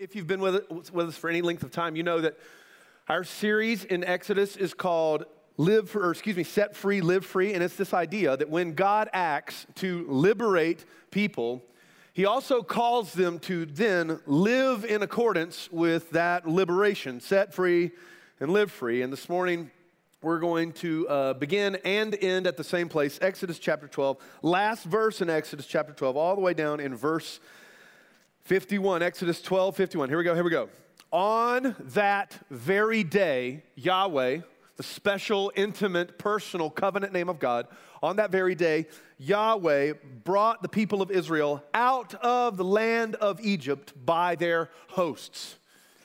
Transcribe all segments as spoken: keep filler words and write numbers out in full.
If you've been with, it, with us for any length of time, you know that our series in Exodus is called Live, for, or excuse me, Set Free, Live Free, and it's this idea that when God acts to liberate people, He also calls them to then live in accordance with that liberation, set free and live free. And this morning, we're going to uh, begin and end at the same place, Exodus chapter twelve, last verse in Exodus chapter twelve, all the way down in verse fifty-one, Exodus twelve, fifty-one. Here we go, here we go. On that very day, Yahweh, the special, intimate, personal covenant name of God, on that very day, Yahweh brought the people of Israel out of the land of Egypt by their hosts.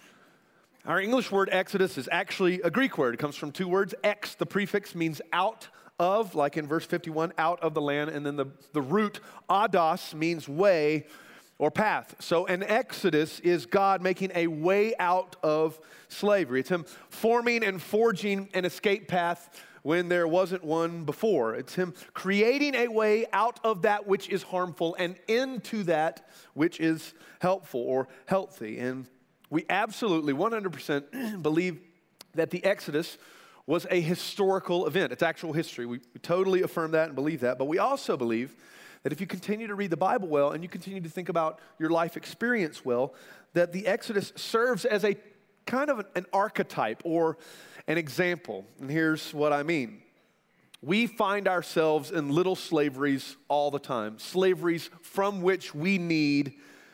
Our English word Exodus is actually a Greek word. It comes from two words. Ex, the prefix, means out of, like in verse fifty-one, out of the land. And then the, the root, ados, means way or path. So an exodus is God making a way out of slavery. It's Him forming and forging an escape path when there wasn't one before. It's Him creating a way out of that which is harmful and into that which is helpful or healthy. And we absolutely one hundred percent believe that the Exodus was a historical event. It's actual history. We, we totally affirm that and believe that. But we also believe that if you continue to read the Bible well and you continue to think about your life experience well, that the Exodus serves as a kind of an archetype or an example. And here's what I mean. We find ourselves in little slaveries all the time, slaveries from which we need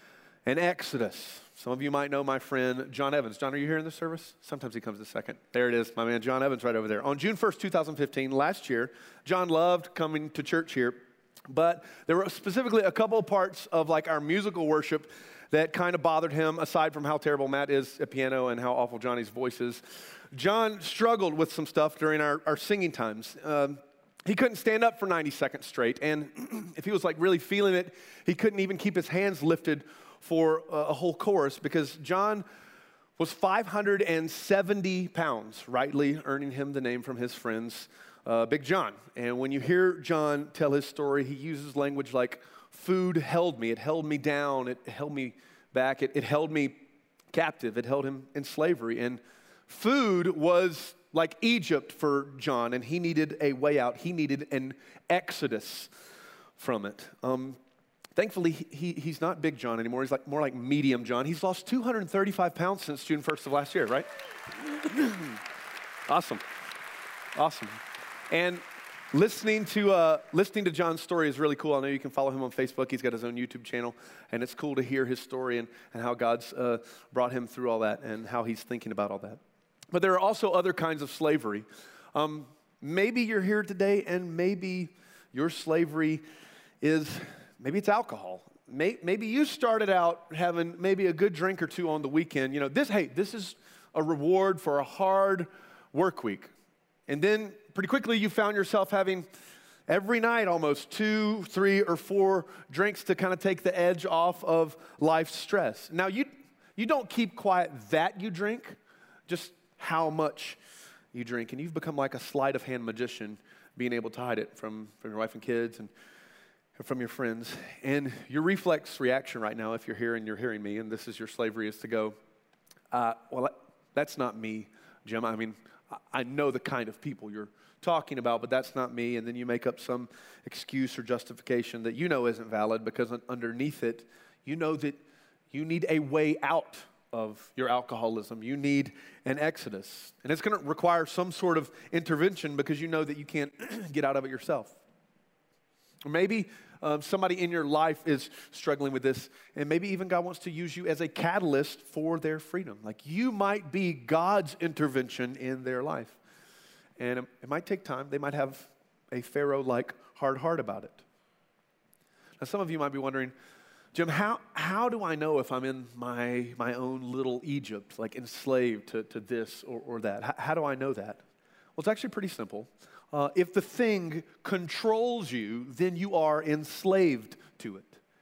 an exodus. Some of you might know my friend John Evans. John, are you here in this service? Sometimes he comes the second. There it is, my man John Evans right over there. On June first, two thousand fifteen, last year, John loved coming to church here. But there were specifically a couple of parts of like our musical worship that kind of bothered him, aside from how terrible Matt is at piano and how awful Johnny's voice is. John struggled with some stuff during our, our singing times. Um, he couldn't stand up for ninety seconds straight, and if he was like really feeling it, he couldn't even keep his hands lifted for a, a whole chorus because John was five hundred seventy pounds, rightly earning him the name from his friends, Uh, Big John. And when you hear John tell his story, he uses language like, food held me, it held me down, it held me back, it, it held me captive, it held him in slavery. And food was like Egypt for John, and he needed a way out. He needed an exodus from it. Um, thankfully, he, he, he's not Big John anymore. He's like more like Medium John. He's lost two hundred thirty-five pounds since June first of last year, right? Awesome. Awesome. And listening to uh, listening to John's story is really cool. I know you can follow him on Facebook. He's got his own YouTube channel, and it's cool to hear his story and, and how God's uh, brought him through all that and how he's thinking about all that. But there are also other kinds of slavery. Um, maybe you're here today, and maybe your slavery is, maybe it's alcohol. May, maybe you started out having maybe a good drink or two on the weekend. You know, this, hey, this is a reward for a hard work week. And then pretty quickly you found yourself having every night almost two, three, or four drinks to kind of take the edge off of life's stress. Now, you you don't keep quiet that you drink, just how much you drink. And you've become like a sleight of hand magician, being able to hide it from, from your wife and kids and from your friends. And your reflex reaction right now, if you're here and you're hearing me, and this is your slavery, is to go, uh, well, that's not me, Jim. I mean, I know the kind of people you're talking about, but that's not me. And then you make up some excuse or justification that you know isn't valid because underneath it, you know that you need a way out of your alcoholism. You need an exodus. And it's going to require some sort of intervention because you know that you can't get out of it yourself. Or maybe um, somebody in your life is struggling with this, and maybe even God wants to use you as a catalyst for their freedom. Like you might be God's intervention in their life. And it, it might take time. They might have a Pharaoh-like hard heart about it. Now, some of you might be wondering, Jim, how, how do I know if I'm in my, my own little Egypt, like enslaved to, to this or, or that? How, how do I know that? Well, it's actually pretty simple. Uh, if the thing controls you, then you are enslaved to it.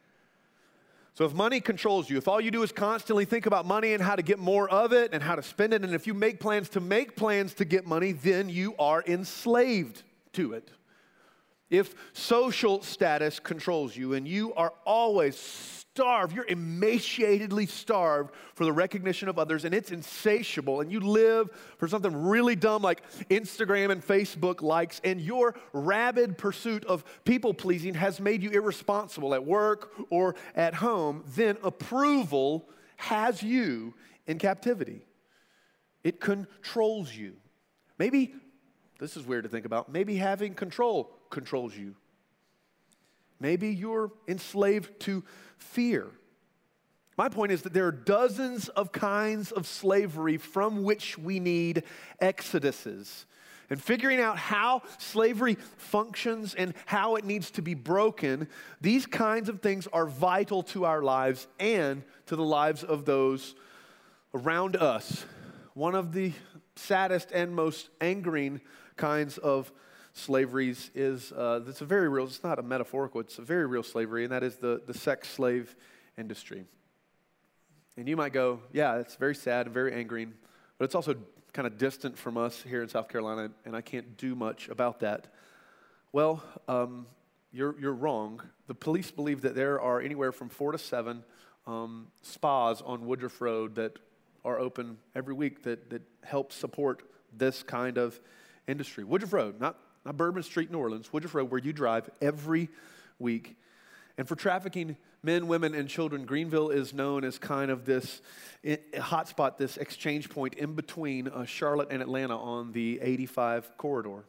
So if money controls you, if all you do is constantly think about money and how to get more of it and how to spend it, and if you make plans to make plans to get money, then you are enslaved to it. If social status controls you and you are always starved, you're emaciatedly starved for the recognition of others, and it's insatiable, and you live for something really dumb like Instagram and Facebook likes, and your rabid pursuit of people-pleasing has made you irresponsible at work or at home, then approval has you in captivity. It controls you. Maybe, this is weird to think about, maybe having control controls you. Maybe you're enslaved to fear. My point is that there are dozens of kinds of slavery from which we need exoduses. And figuring out how slavery functions and how it needs to be broken, these kinds of things are vital to our lives and to the lives of those around us. One of the saddest and most angering kinds of slaveries is, uh, that's a very real, it's not a metaphorical, it's a very real slavery, and that is the, the sex slave industry. And you might go, yeah, it's very sad and very angering, but it's also kind of distant from us here in South Carolina, and I can't do much about that. Well, um, you're, you're wrong. The police believe that there are anywhere from four to seven um, spas on Woodruff Road that are open every week that, that help support this kind of industry. Woodruff Road, not Not Bourbon Street, New Orleans, Woodruff Road, where you drive every week. And for trafficking men, women, and children, Greenville is known as kind of this hotspot, this exchange point in between uh, Charlotte and Atlanta on the eighty-five corridor.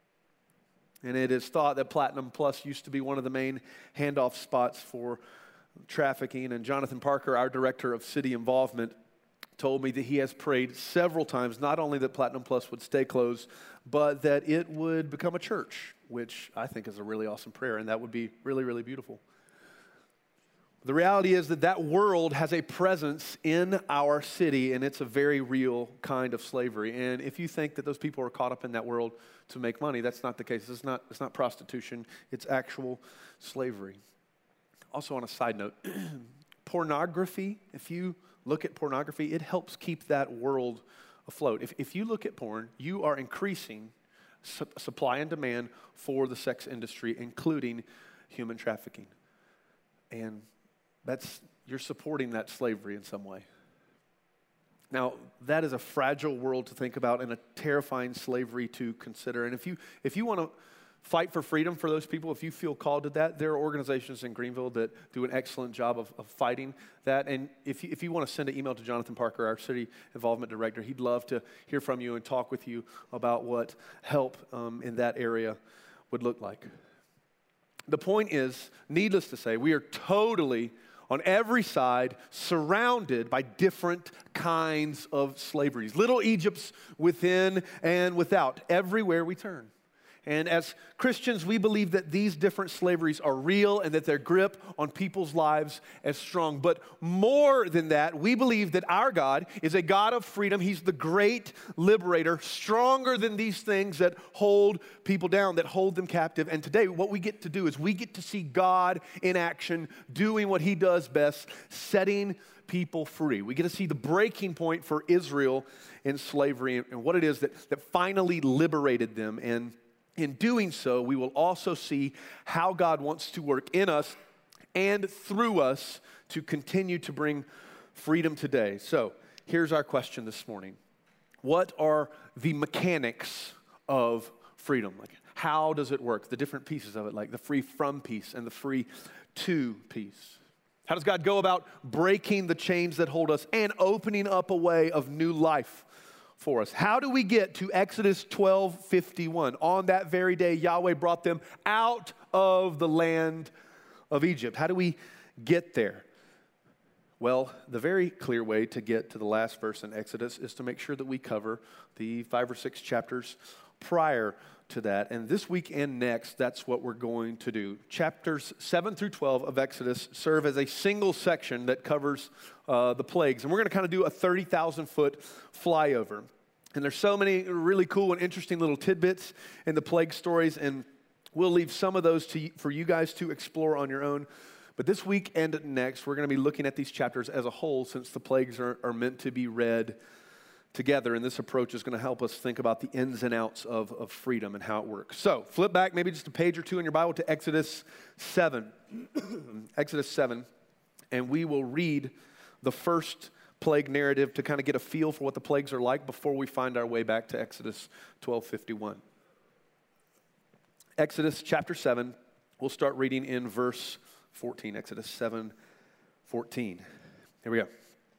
And it is thought that Platinum Plus used to be one of the main handoff spots for trafficking. And Jonathan Parker, our director of city involvement, told me that he has prayed several times, not only that Platinum Plus would stay closed, but that it would become a church, which I think is a really awesome prayer, and that would be really, really beautiful. The reality is that that world has a presence in our city, and it's a very real kind of slavery. And if you think that those people are caught up in that world to make money, that's not the case. It's not, it's not prostitution. It's actual slavery. Also, on a side note, pornography, if you look at pornography, it helps keep that world afloat. If, if you look at porn, you are increasing su- supply and demand for the sex industry, including human trafficking. And that's, you're supporting that slavery in some way. Now, that is a fragile world to think about and a terrifying slavery to consider. And if you if you want to fight for freedom for those people, if you feel called to that, there are organizations in Greenville that do an excellent job of, of fighting that. And if you, if you want to send an email to Jonathan Parker, our city involvement director, he'd love to hear from you and talk with you about what help um, in that area would look like. The point is, needless to say, we are totally on every side, surrounded by different kinds of slaveries. Little Egypts within and without, everywhere we turn. And as Christians, we believe that these different slaveries are real and that their grip on people's lives is strong. But more than that, we believe that our God is a God of freedom. He's the great liberator, stronger than these things that hold people down, that hold them captive. And today, what we get to do is we get to see God in action, doing what he does best, setting people free. We get to see the breaking point for Israel in slavery and what it is that, that finally liberated them. And in doing so, we will also see how God wants to work in us and through us to continue to bring freedom today. So here's our question this morning. What are the mechanics of freedom? Like, how does it work? The different pieces of it, like the free from piece and the free to piece. How does God go about breaking the chains that hold us and opening up a way of new life for us? How do we get to Exodus twelve fifty-one? On that very day, Yahweh brought them out of the land of Egypt. How do we get there? Well, the very clear way to get to the last verse in Exodus is to make sure that we cover the five or six chapters prior to that. And this week and next, that's what we're going to do. Chapters seven through twelve of Exodus serve as a single section that covers uh, the plagues. And we're going to kind of do a thirty thousand foot flyover. And there's so many really cool and interesting little tidbits in the plague stories, and we'll leave some of those to, for you guys to explore on your own. But this week and next, we're going to be looking at these chapters as a whole, since the plagues are, are meant to be read together, and this approach is going to help us think about the ins and outs of, of freedom and how it works. So flip back maybe just a page or two in your Bible to Exodus seven. Exodus seven. and we will read the first plague narrative to kind of get a feel for what the plagues are like before we find our way back to Exodus twelve fifty-one. Exodus chapter seven, we'll start reading in verse fourteen, Exodus seven fourteen. Here we go.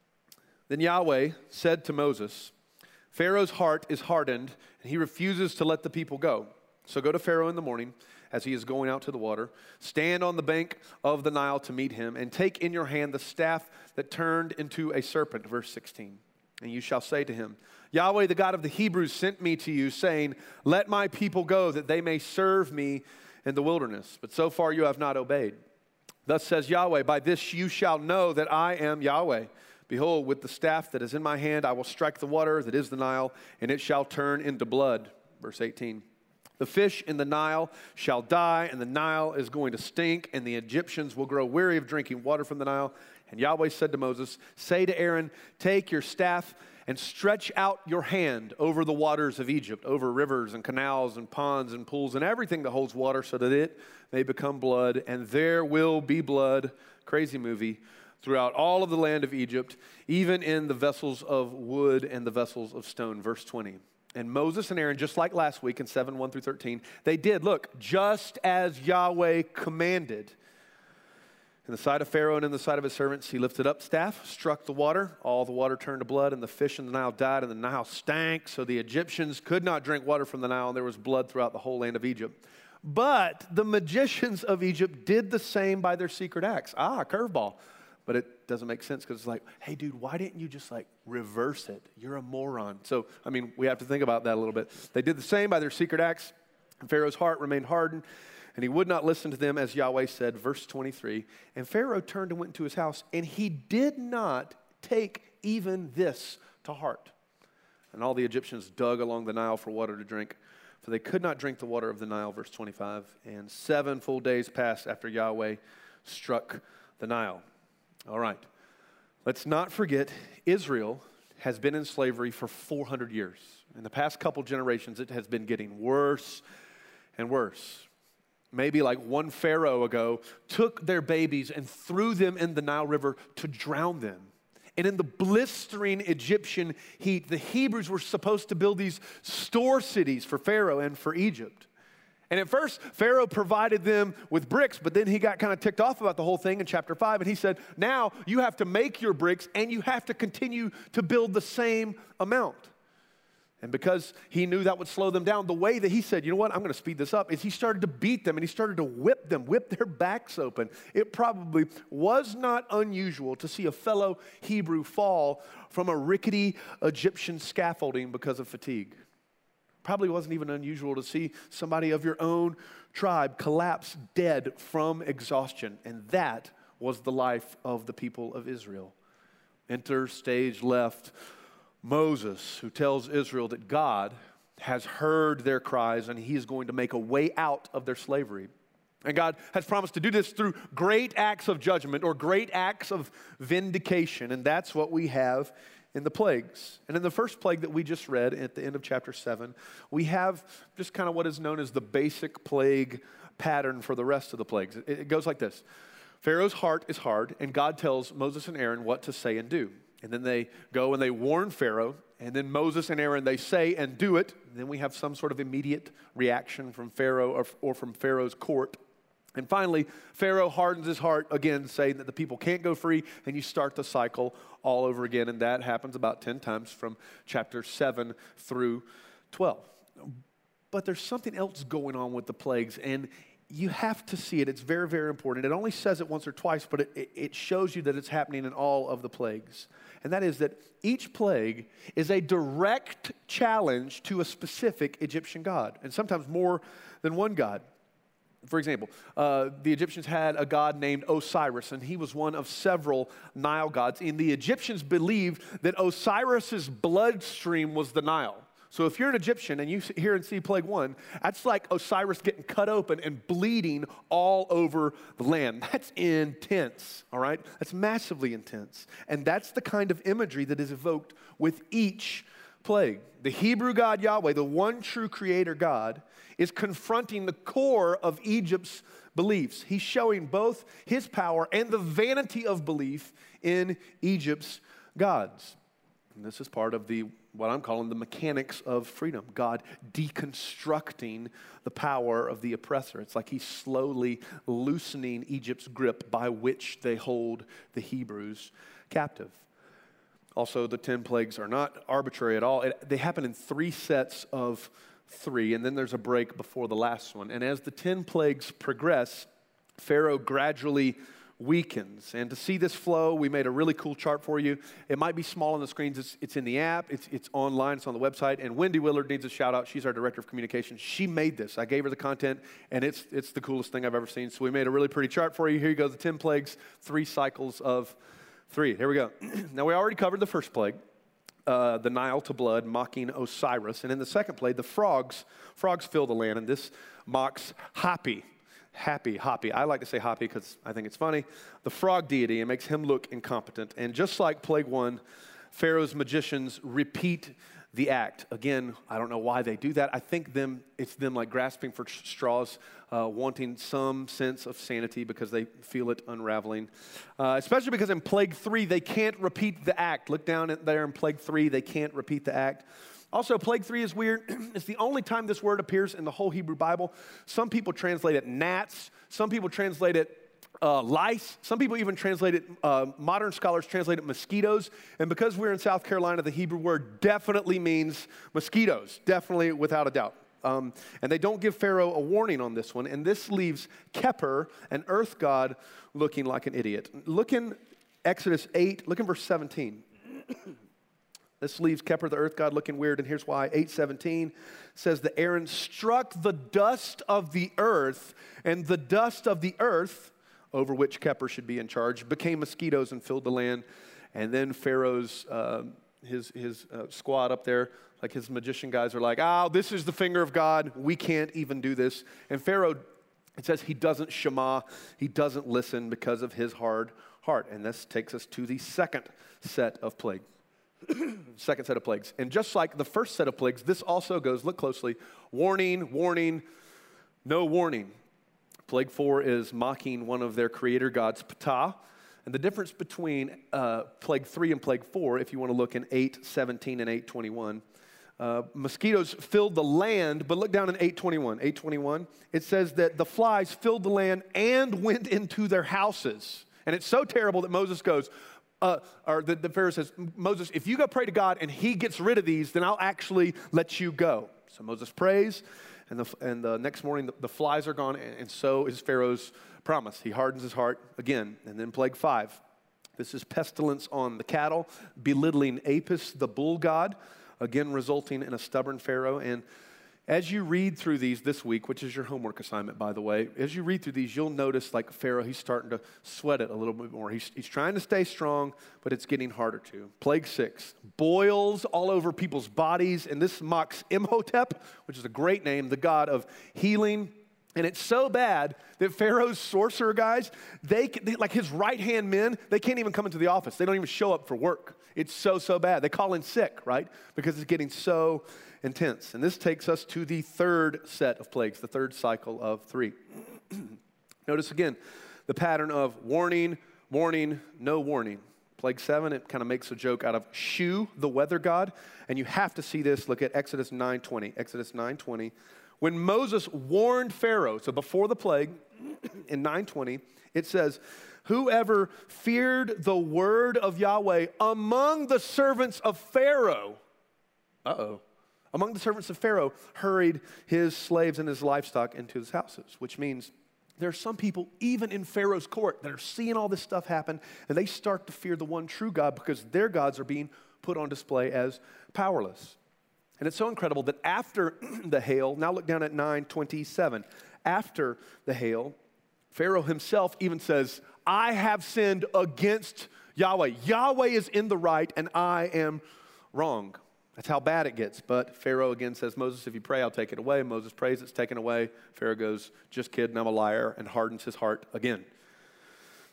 Then Yahweh said to Moses, Pharaoh's heart is hardened, and he refuses to let the people go. So go to Pharaoh in the morning, as he is going out to the water. Stand on the bank of the Nile to meet him, and take in your hand the staff that turned into a serpent, verse sixteen. And you shall say to him, Yahweh, the God of the Hebrews, sent me to you, saying, let my people go, that they may serve me in the wilderness. But so far you have not obeyed. Thus says Yahweh, by this you shall know that I am Yahweh. Behold, with the staff that is in my hand, I will strike the water that is the Nile, and it shall turn into blood. Verse eighteen. The fish in the Nile shall die, and the Nile is going to stink, and the Egyptians will grow weary of drinking water from the Nile. And Yahweh said to Moses, say to Aaron, take your staff and stretch out your hand over the waters of Egypt, over rivers and canals and ponds and pools and everything that holds water, so that it may become blood, and there will be blood, crazy movie, throughout all of the land of Egypt, even in the vessels of wood and the vessels of stone. Verse twenty. And Moses and Aaron, just like last week in seven, one through thirteen, they did, look, just as Yahweh commanded. In the sight of Pharaoh and in the sight of his servants, he lifted up staff, struck the water. All the water turned to blood, and the fish in the Nile died, and the Nile stank. So the Egyptians could not drink water from the Nile, and there was blood throughout the whole land of Egypt. But the magicians of Egypt did the same by their secret acts. Ah, curveball. But it doesn't make sense because it's like, hey, dude, why didn't you just like reverse it? You're a moron. So, I mean, we have to think about that a little bit. They did the same by their secret acts. And Pharaoh's heart remained hardened, and he would not listen to them, as Yahweh said, verse twenty-three. And Pharaoh turned and went into his house, and he did not take even this to heart. And all the Egyptians dug along the Nile for water to drink, for they could not drink the water of the Nile, verse twenty-five. And seven full days passed after Yahweh struck the Nile. All right, let's not forget Israel has been in slavery for four hundred years. In the past couple generations, it has been getting worse and worse. Maybe like one Pharaoh ago took their babies and threw them in the Nile River to drown them. And in the blistering Egyptian heat, the Hebrews were supposed to build these store cities for Pharaoh and for Egypt. And at first, Pharaoh provided them with bricks, but then he got kind of ticked off about the whole thing in chapter five, and he said, now you have to make your bricks, and you have to continue to build the same amount. And because he knew that would slow them down, the way that he said, you know what, I'm going to speed this up, is he started to beat them, and he started to whip them, whip their backs open. It probably was not unusual to see a fellow Hebrew fall from a rickety Egyptian scaffolding because of fatigue. Probably wasn't even unusual to see somebody of your own tribe collapse dead from exhaustion. And that was the life of the people of Israel. Enter stage left Moses, who tells Israel that God has heard their cries and he is going to make a way out of their slavery. And God has promised to do this through great acts of judgment or great acts of vindication. And that's what we have in the plagues. And in the first plague that we just read at the end of chapter seven, we have just kind of what is known as the basic plague pattern for the rest of the plagues. It, it goes like this. Pharaoh's heart is hard, and God tells Moses and Aaron what to say and do. And then they go and they warn Pharaoh, and then Moses and Aaron, they say and do it. And then we have some sort of immediate reaction from Pharaoh or, or from Pharaoh's court. And finally, Pharaoh hardens his heart again, saying that the people can't go free, and you start the cycle all over again. And that happens about ten times from chapter seven through twelve. But there's something else going on with the plagues, and you have to see it. It's very, very important. It only says it once or twice, but it, it shows you that it's happening in all of the plagues. And that is that each plague is a direct challenge to a specific Egyptian god, and sometimes more than one god. For example, uh, the Egyptians had a god named Osiris, and he was one of several Nile gods. And the Egyptians believed that Osiris's bloodstream was the Nile. So if you're an Egyptian and you hear and see plague one, that's like Osiris getting cut open and bleeding all over the land. That's intense, all right? That's massively intense. And that's the kind of imagery that is evoked with each plague. The Hebrew God Yahweh, the one true creator God, is confronting the core of Egypt's beliefs. He's showing both his power and the vanity of belief in Egypt's gods. And this is part of the what I'm calling the mechanics of freedom. God deconstructing the power of the oppressor. It's like he's slowly loosening Egypt's grip by which they hold the Hebrews captive. Also, the ten plagues are not arbitrary at all. It, they happen in three sets of three, and then there's a break before the last one. And as the ten plagues progress, Pharaoh gradually weakens. And to see this flow, we made a really cool chart for you. It might be small on the screens. It's, it's in the app. It's, it's online. It's on the website. And Wendy Willard needs a shout out. She's our director of communications. She made this. I gave her the content, and it's, it's the coolest thing I've ever seen. So we made a really pretty chart for you. Here you go, the ten plagues, three cycles of three. Here we go. Now, we already covered the first plague, uh, the Nile to blood, mocking Osiris. And in the second plague, the frogs, frogs fill the land, and this mocks Hapi. Happy, Happy. I like to say Happy because I think it's funny. The frog deity, it makes him look incompetent. And just like plague one, Pharaoh's magicians repeat the act. Again, I don't know why they do that. I think them it's them like grasping for straws, uh, wanting some sense of sanity because they feel it unraveling. Uh, especially because in plague three, they can't repeat the act. Look down at there in plague three, they can't repeat the act. Also, plague three is weird. It's the only time this word appears in the whole Hebrew Bible. Some people translate it gnats. Some people translate it uh, lice. Some people even translate it, uh, modern scholars translate it mosquitoes. And because we're in South Carolina, the Hebrew word definitely means mosquitoes, definitely without a doubt. Um, and they don't give Pharaoh a warning on this one. And this leaves Kepper, an earth god, looking like an idiot. Look in Exodus eight, look in verse seventeen. This leaves Kepper, the earth god, looking weird, and here's why. eight seventeen says that Aaron struck the dust of the earth, and the dust of the earth, over which Kepper should be in charge, became mosquitoes and filled the land. And then Pharaoh's, uh, his, his uh, squad up there, like his magician guys are like, oh, this is the finger of God. We can't even do this. And Pharaoh, it says he doesn't shema, he doesn't listen because of his hard heart. And this takes us to the second set of plagues. Second set of plagues. And just like the first set of plagues, this also goes, look closely, warning, warning, no warning. Plague four is mocking one of their creator gods, Ptah. And the difference between uh, plague three and plague four, if you want to look in eight seventeen and eight twenty-one, uh, mosquitoes filled the land, but look down in eight twenty-one. eight twenty-one, it says that the flies filled the land and went into their houses. And it's so terrible that Moses goes, Uh, or the, the Pharaoh says, Moses, if you go pray to God and he gets rid of these, then I'll actually let you go. So Moses prays, and the, and the next morning the, the flies are gone, and, and so is Pharaoh's promise. He hardens his heart again. And then plague five. This is pestilence on the cattle, belittling Apis, the bull god, again resulting in a stubborn Pharaoh. And as you read through these this week, which is your homework assignment, by the way, as you read through these, you'll notice like Pharaoh, he's starting to sweat it a little bit more. He's, he's trying to stay strong, but it's getting harder to. Plague six, boils all over people's bodies, and this mocks Imhotep, which is a great name, the god of healing. And it's so bad that Pharaoh's sorcerer guys, they, they like his right-hand men, they can't even come into the office. They don't even show up for work. It's so, so bad. They call in sick, right? Because it's getting so intense. And this takes us to the third set of plagues, the third cycle of three. Notice again the pattern of warning, warning, no warning. Plague seven, it kind of makes a joke out of Shu, the weather god. And you have to see this. Look at Exodus nine twenty. Exodus nine twenty. When Moses warned Pharaoh, so before the plague, in nine twenty, it says, whoever feared the word of Yahweh among the servants of Pharaoh, uh-oh, among the servants of Pharaoh, hurried his slaves and his livestock into his houses, which means there are some people, even in Pharaoh's court, that are seeing all this stuff happen, and they start to fear the one true God because their gods are being put on display as powerless. And it's so incredible that after the hail, now look down at nine twenty-seven, after the hail, Pharaoh himself even says, I have sinned against Yahweh. Yahweh is in the right, and I am wrong. That's how bad it gets. But Pharaoh again says, Moses, if you pray, I'll take it away. Moses prays, it's taken away. Pharaoh goes, just kidding, I'm a liar, and hardens his heart again.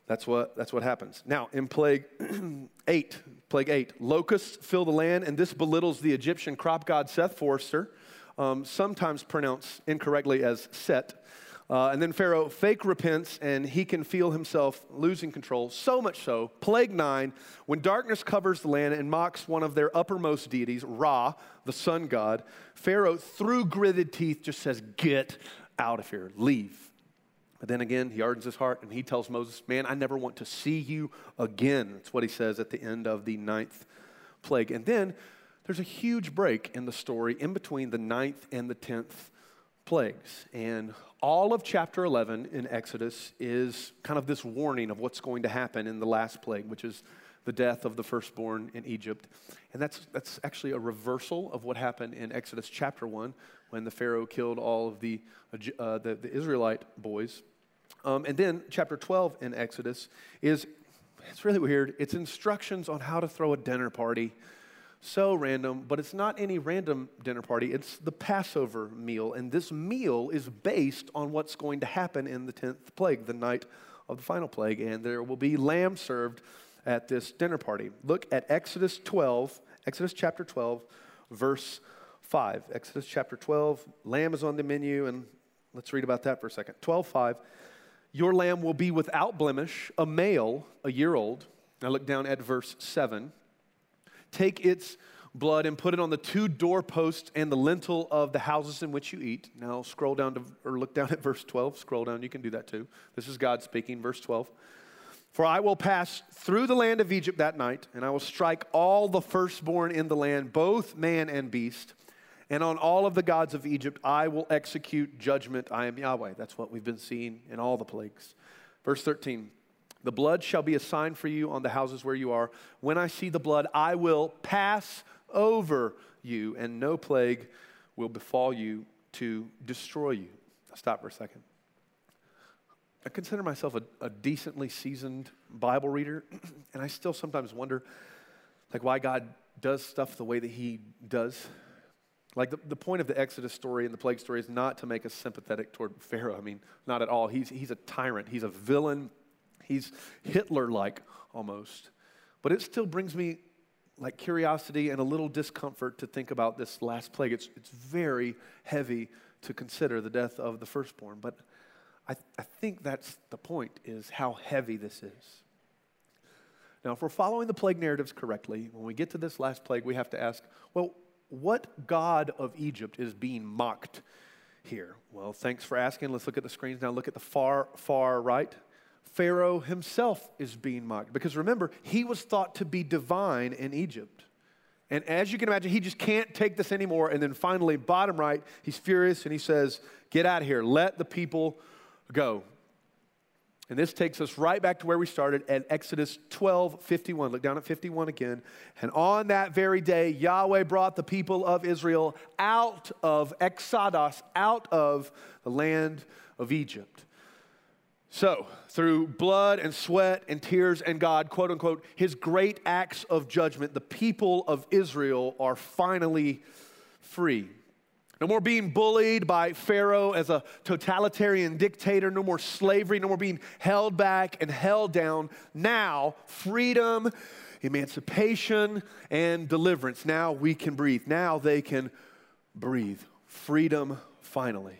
That's what, that's what happens. Now, in plague eight, plague eight, locusts fill the land, and this belittles the Egyptian crop god Seth Forrester, um, sometimes pronounced incorrectly as Set. Uh, and then Pharaoh fake repents, and he can feel himself losing control. So much so, plague nine, when darkness covers the land and mocks one of their uppermost deities, Ra, the sun god, Pharaoh, through gritted teeth, just says, get out of here, leave. But then again, he hardens his heart, and he tells Moses, man, I never want to see you again. That's what he says at the end of the ninth plague. And then there's a huge break in the story in between the ninth and the tenth plagues. And all of chapter eleven in Exodus is kind of this warning of what's going to happen in the last plague, which is the death of the firstborn in Egypt. And that's, that's actually a reversal of what happened in Exodus chapter one, when the Pharaoh killed all of the, uh, the, the Israelite boys. Um, and then chapter twelve in Exodus is, it's really weird, it's instructions on how to throw a dinner party. So random, but it's not any random dinner party, it's the Passover meal. And this meal is based on what's going to happen in the tenth plague, the night of the final plague. And there will be lamb served at this dinner party. Look at Exodus twelve, Exodus chapter twelve, verse five. Exodus chapter twelve, lamb is on the menu, and let's read about that for a second. twelve five, your lamb will be without blemish, a male, a year old. Now look down at verse seven. Take its blood and put it on the two doorposts and the lintel of the houses in which you eat. Now scroll down to, or look down at verse twelve. Scroll down, you can do that too. This is God speaking, verse twelve. For I will pass through the land of Egypt that night, and I will strike all the firstborn in the land, both man and beast. And on all of the gods of Egypt I will execute judgment. I am Yahweh. That's what we've been seeing in all the plagues. Verse thirteen. The blood shall be a sign for you on the houses where you are. When I see the blood, I will pass over you, and no plague will befall you to destroy you. I'll stop for a second. I consider myself a, a decently seasoned Bible reader, and I still sometimes wonder, like, why God does stuff the way that he does. Like, the, the point of the Exodus story and the plague story is not to make us sympathetic toward Pharaoh. I mean, not at all. He's, he's a tyrant. He's a villain. He's Hitler-like almost. But it still brings me like curiosity and a little discomfort to think about this last plague. It's, it's very heavy to consider the death of the firstborn. But I, I think that's the point, is how heavy this is. Now, if we're following the plague narratives correctly, when we get to this last plague, we have to ask, well, what god of Egypt is being mocked here? Well, thanks for asking. Let's look at the screens now. Look at the far, far right. Pharaoh himself is being mocked. Because remember, he was thought to be divine in Egypt. And as you can imagine, he just can't take this anymore. And then finally, bottom right, he's furious and he says, get out of here. Let the people go. And this takes us right back to where we started at Exodus twelve fifty-one. Look down at fifty-one again. And on that very day, Yahweh brought the people of Israel out of Exodus, out of the land of Egypt. So, through blood and sweat and tears and God, quote unquote, his great acts of judgment, the people of Israel are finally free. No more being bullied by Pharaoh as a totalitarian dictator. No more slavery. No more being held back and held down. Now, freedom, emancipation, and deliverance. Now we can breathe. Now they can breathe. Freedom, finally.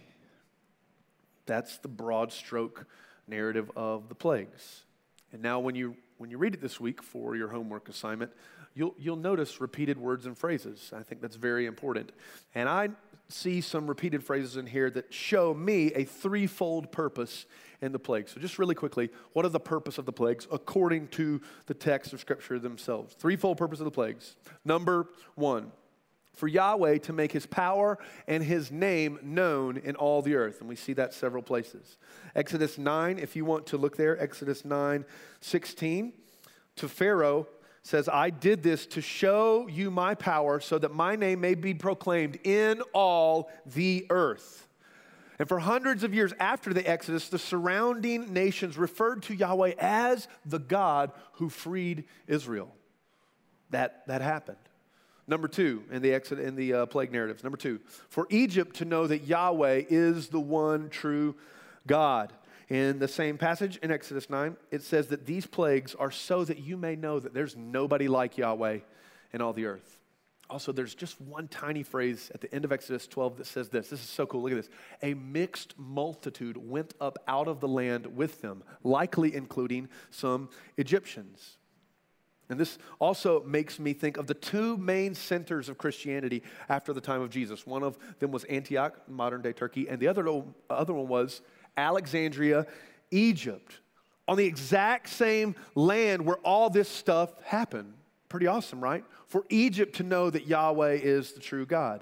That's the broad stroke narrative of the plagues. And now when you when you read it this week for your homework assignment, you'll you'll notice repeated words and phrases. I think that's very important. And I see some repeated phrases in here that show me a threefold purpose in the plagues. So just really quickly, what are the purpose of the plagues according to the text of Scripture themselves? Threefold purpose of the plagues. Number one, for Yahweh to make his power and his name known in all the earth. And we see that several places. Exodus nine, if you want to look there, Exodus nine sixteen, to Pharaoh says, I did this to show you my power so that my name may be proclaimed in all the earth. And for hundreds of years after the Exodus, the surrounding nations referred to Yahweh as the God who freed Israel. That, that happened. Number two, in the Exodus, in the uh, plague narratives. Number two, for Egypt to know that Yahweh is the one true God. In the same passage in Exodus nine, it says that these plagues are so that you may know that there's nobody like Yahweh in all the earth. Also, there's just one tiny phrase at the end of Exodus twelve that says this. This is so cool. Look at this. A mixed multitude went up out of the land with them, likely including some Egyptians. And this also makes me think of the two main centers of Christianity after the time of Jesus. One of them was Antioch, modern-day Turkey, and the other, other one was Alexandria, Egypt, on the exact same land where all this stuff happened. Pretty awesome, right? For Egypt to know that Yahweh is the true God.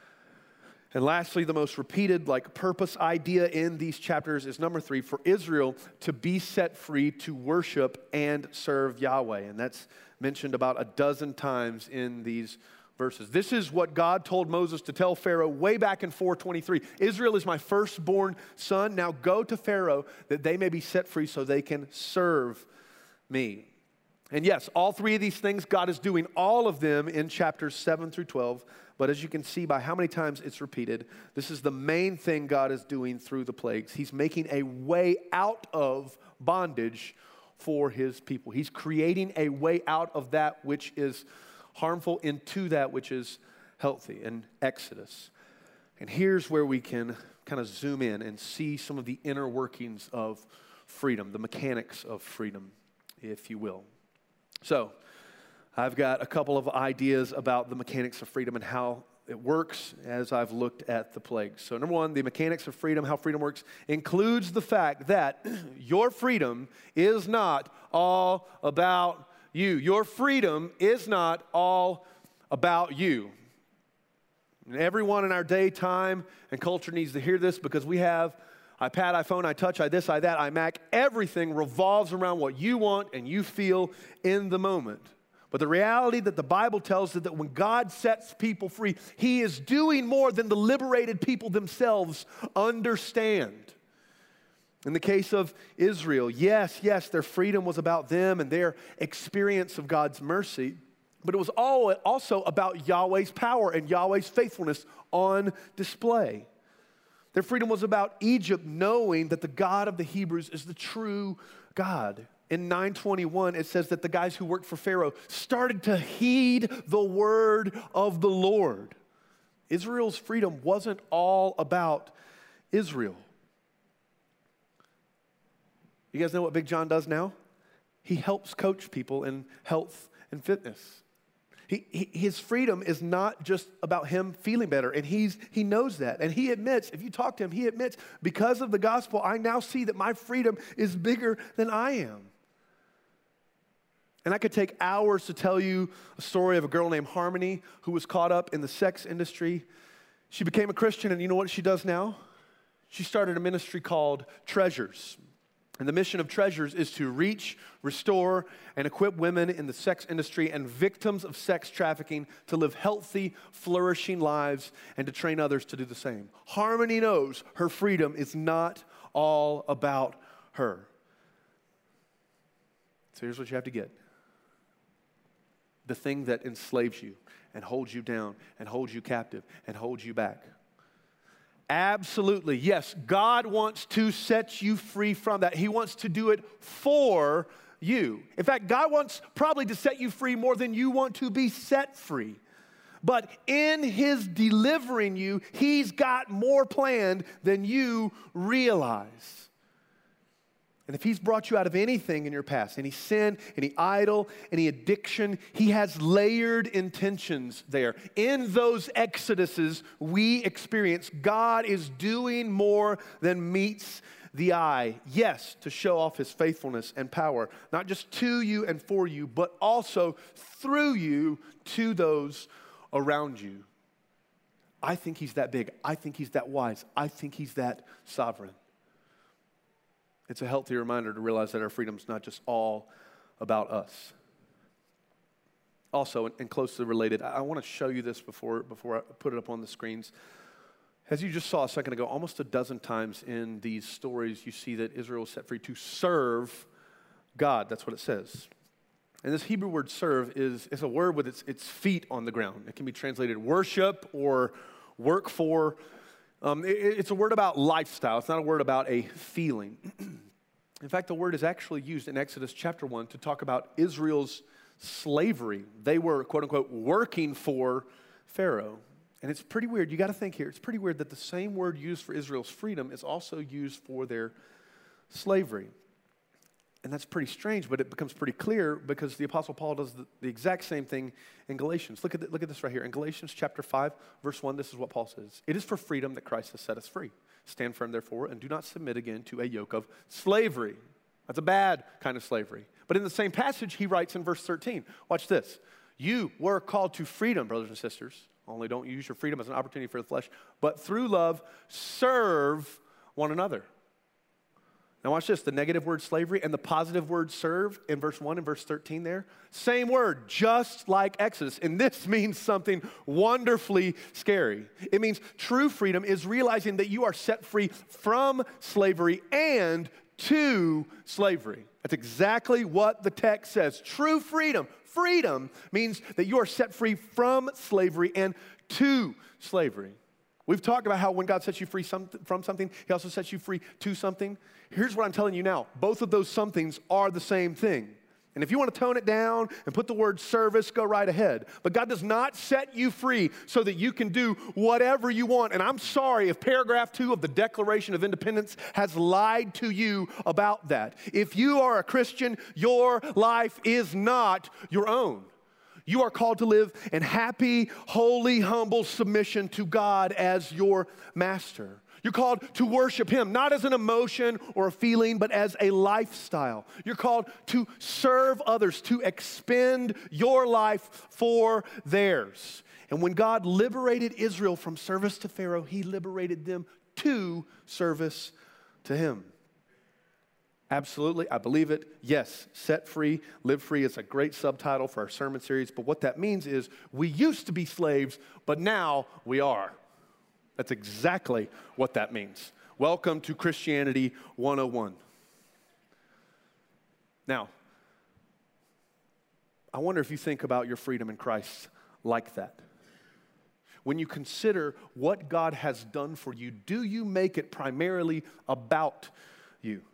And lastly, the most repeated like purpose idea in these chapters is number three, for Israel to be set free to worship and serve Yahweh. And that's mentioned about a dozen times in these verses. This is what God told Moses to tell Pharaoh way back in four twenty-three. Israel is my firstborn son. Now go to Pharaoh that they may be set free so they can serve me. And yes, all three of these things, God is doing all of them in chapters seven through twelve. But as you can see by how many times it's repeated, this is the main thing God is doing through the plagues. He's making a way out of bondage for his people. He's creating a way out of that which is harmful into that which is healthy in Exodus. And here's where we can kind of zoom in and see some of the inner workings of freedom, the mechanics of freedom, if you will. So, I've got a couple of ideas about the mechanics of freedom and how it works as I've looked at the plagues. So number one, the mechanics of freedom, how freedom works, includes the fact that your freedom is not all about you. Your freedom is not all about you. And everyone in our day, time, and culture needs to hear this because we have iPad, iPhone, iTouch, i this, i that, iMac. Everything revolves around what you want and you feel in the moment. But the reality that the Bible tells us that when God sets people free, he is doing more than the liberated people themselves understand. In the case of Israel, yes, yes, their freedom was about them and their experience of God's mercy, but it was all also about Yahweh's power and Yahweh's faithfulness on display. Their freedom was about Egypt knowing that the God of the Hebrews is the true God. In nine twenty-one, it says that the guys who worked for Pharaoh started to heed the word of the Lord. Israel's freedom wasn't all about Israel. You guys know what Big John does now? He helps coach people in health and fitness. He, he, his freedom is not just about him feeling better, and he's, he knows that. And he admits, if you talk to him, he admits, because of the gospel, I now see that my freedom is bigger than I am. And I could take hours to tell you a story of a girl named Harmony who was caught up in the sex industry. She became a Christian, and you know what she does now? She started a ministry called Treasures. And the mission of Treasures is to reach, restore, and equip women in the sex industry and victims of sex trafficking to live healthy, flourishing lives and to train others to do the same. Harmony knows her freedom is not all about her. So here's what you have to get. The thing that enslaves you and holds you down and holds you captive and holds you back. Absolutely, yes, God wants to set you free from that. He wants to do it for you. In fact, God wants probably to set you free more than you want to be set free. But in his delivering you, he's got more planned than you realize. And if he's brought you out of anything in your past, any sin, any idol, any addiction, he has layered intentions there. In those exoduses we experience, God is doing more than meets the eye. Yes, to show off his faithfulness and power, not just to you and for you, but also through you to those around you. I think he's that big. I think he's that wise. I think he's that sovereign. It's a healthy reminder to realize that our freedom is not just all about us. Also, and closely related, I want to show you this before, before I put it up on the screens. As you just saw a second ago, almost a dozen times in these stories, you see that Israel was set free to serve God. That's what it says. And this Hebrew word serve is, is a word with its, its feet on the ground. It can be translated worship or work for. Um, it, it's a word about lifestyle. It's not a word about a feeling. In fact, the word is actually used in Exodus chapter one to talk about Israel's slavery. They were, quote unquote, working for Pharaoh. And it's pretty weird. You got to think here. It's pretty weird that the same word used for Israel's freedom is also used for their slavery. And that's pretty strange, but it becomes pretty clear because the Apostle Paul does the, the exact same thing in Galatians. Look at, the, look at this right here. In Galatians chapter five, verse one, this is what Paul says. It is for freedom that Christ has set us free. Stand firm, therefore, and do not submit again to a yoke of slavery. That's a bad kind of slavery. But in the same passage, he writes in verse thirteen, watch this. You were called to freedom, brothers and sisters. Only don't use your freedom as an opportunity for the flesh, but through love, serve one another. Now watch this, the negative word slavery and the positive word serve in verse one and verse thirteen there. Same word, just like Exodus. And this means something wonderfully scary. It means true freedom is realizing that you are set free from slavery and to slavery. That's exactly what the text says. True freedom, freedom means that you are set free from slavery and to slavery. We've talked about how when God sets you free some, from something, he also sets you free to something. Here's what I'm telling you now. Both of those somethings are the same thing. And if you want to tone it down and put the word service, go right ahead. But God does not set you free so that you can do whatever you want. And I'm sorry if paragraph two of the Declaration of Independence has lied to you about that. If you are a Christian, your life is not your own. You are called to live in happy, holy, humble submission to God as your master. You're called to worship him, not as an emotion or a feeling, but as a lifestyle. You're called to serve others, to expend your life for theirs. And when God liberated Israel from service to Pharaoh, he liberated them to service to him. Absolutely, I believe it. Yes, set free, live free is a great subtitle for our sermon series, but what that means is we used to be slaves, but now we are. That's exactly what that means. Welcome to Christianity one oh one. Now, I wonder if you think about your freedom in Christ like that. When you consider what God has done for you, do you make it primarily about you?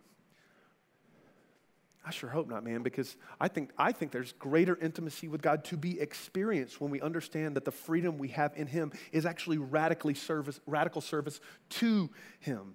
I sure hope not, man, because I think, I think there's greater intimacy with God to be experienced when we understand that the freedom we have in him is actually radically service, radical service to him.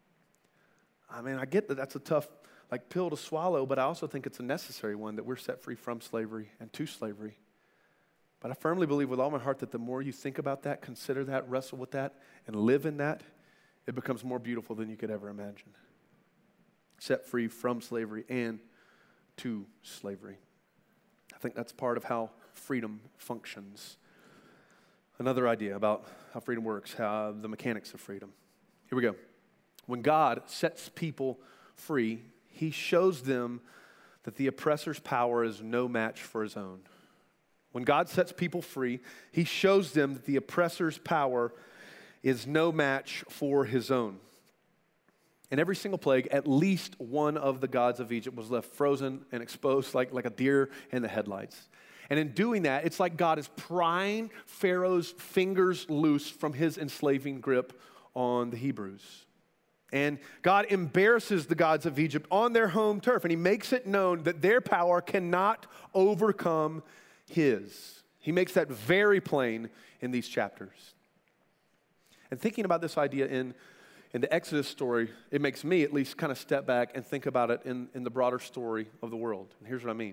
I mean, I get that that's a tough like pill to swallow, but I also think it's a necessary one that we're set free from slavery and to slavery. But I firmly believe with all my heart that the more you think about that, consider that, wrestle with that, and live in that, it becomes more beautiful than you could ever imagine. Set free from slavery and to slavery. I think that's part of how freedom functions. Another idea about how freedom works, how the mechanics of freedom. Here we go. When God sets people free, he shows them that the oppressor's power is no match for his own. When God sets people free, he shows them that the oppressor's power is no match for his own. In every single plague, at least one of the gods of Egypt was left frozen and exposed like, like a deer in the headlights. And in doing that, it's like God is prying Pharaoh's fingers loose from his enslaving grip on the Hebrews. And God embarrasses the gods of Egypt on their home turf, and he makes it known that their power cannot overcome his. He makes that very plain in these chapters. And thinking about this idea in In the Exodus story, it makes me at least kind of step back and think about it in, in the broader story of the world. And here's what I mean.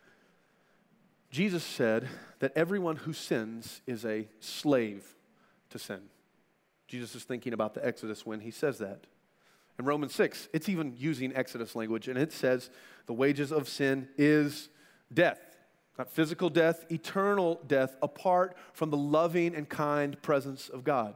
Jesus said that everyone who sins is a slave to sin. Jesus is thinking about the Exodus when he says that. In Romans six, it's even using Exodus language, and it says the wages of sin is death. Not physical death, eternal death, apart from the loving and kind presence of God.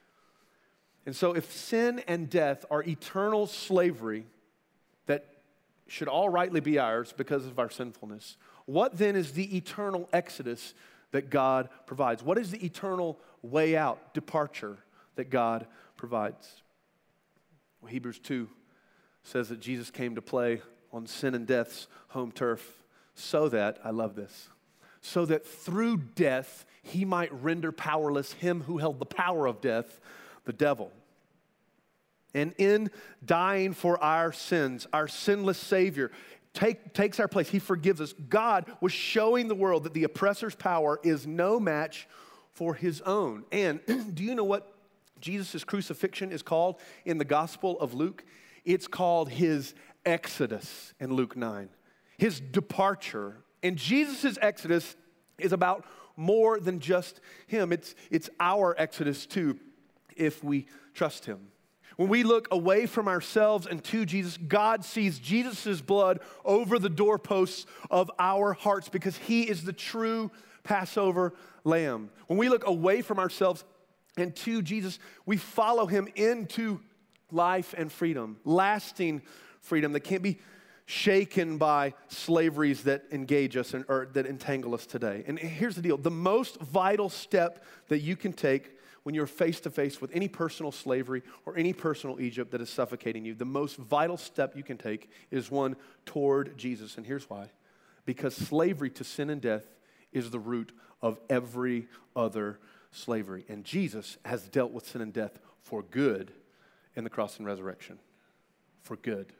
And so if sin and death are eternal slavery that should all rightly be ours because of our sinfulness, what then is the eternal exodus that God provides? What is the eternal way out, departure that God provides? Well, Hebrews two says that Jesus came to play on sin and death's home turf so that, I love this, so that through death he might render powerless him who held the power of death, the devil. And in dying for our sins, our sinless Savior take, takes our place. He forgives us. God was showing the world that the oppressor's power is no match for his own. And do you know what Jesus' crucifixion is called in the Gospel of Luke? It's called his exodus in Luke nine, his departure. And Jesus' exodus is about more than just him. It's, it's our exodus too, if we trust him. When we look away from ourselves and to Jesus, God sees Jesus' blood over the doorposts of our hearts because he is the true Passover lamb. When we look away from ourselves and to Jesus, we follow him into life and freedom, lasting freedom that can't be shaken by slaveries that engage us and, or that entangle us today. And here's the deal. The most vital step that you can take when you're face-to-face with any personal slavery or any personal Egypt that is suffocating you, the most vital step you can take is one toward Jesus. And here's why. Because slavery to sin and death is the root of every other slavery. And Jesus has dealt with sin and death for good in the cross and resurrection. For good.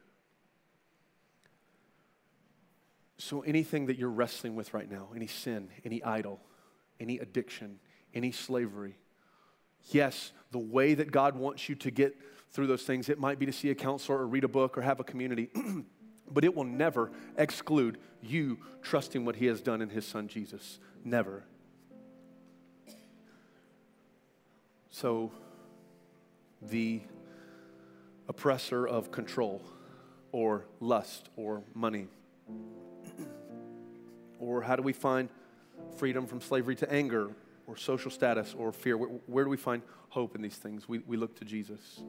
So anything that you're wrestling with right now, any sin, any idol, any addiction, any slavery, yes, the way that God wants you to get through those things, it might be to see a counselor or read a book or have a community, but it will never exclude you trusting what he has done in his son Jesus. Never. So, the oppressor of control or lust or money, or how do we find freedom from slavery to anger or social status or fear? Where, where do we find hope in these things? We, we look to Jesus.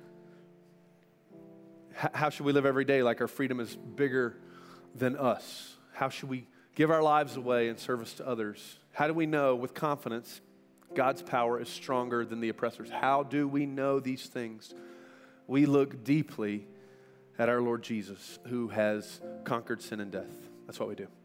H- how should we live every day like our freedom is bigger than us? How should we give our lives away in service to others? How do we know with confidence God's power is stronger than the oppressors? How do we know these things? We look deeply at our Lord Jesus, who has conquered sin and death. That's what we do.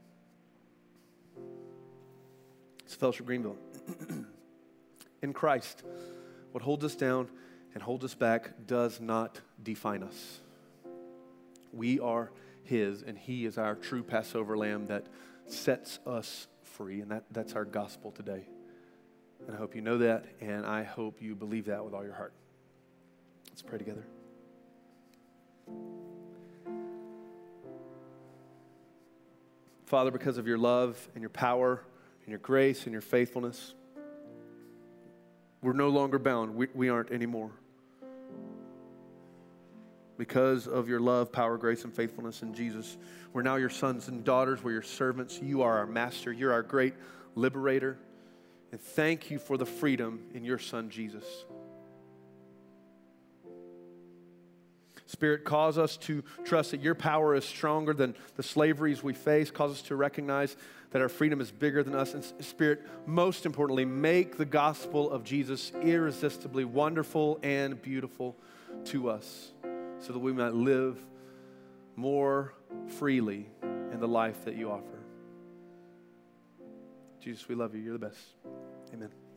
It's Fellowship Greenville. In Christ, what holds us down and holds us back does not define us. We are his, and he is our true Passover lamb that sets us free, and that, that's our gospel today. And I hope you know that, and I hope you believe that with all your heart. Let's pray together. Father, because of your love and your power and your grace and your faithfulness, we're no longer bound. We, we aren't anymore. Because of your love, power, grace, and faithfulness in Jesus, we're now your sons and daughters. We're your servants. You are our master. You're our great liberator. And thank you for the freedom in your son, Jesus. Spirit, cause us to trust that your power is stronger than the slaveries we face. Cause us to recognize that our freedom is bigger than us. And Spirit, most importantly, make the gospel of Jesus irresistibly wonderful and beautiful to us so that we might live more freely in the life that you offer. Jesus, we love you. You're the best. Amen.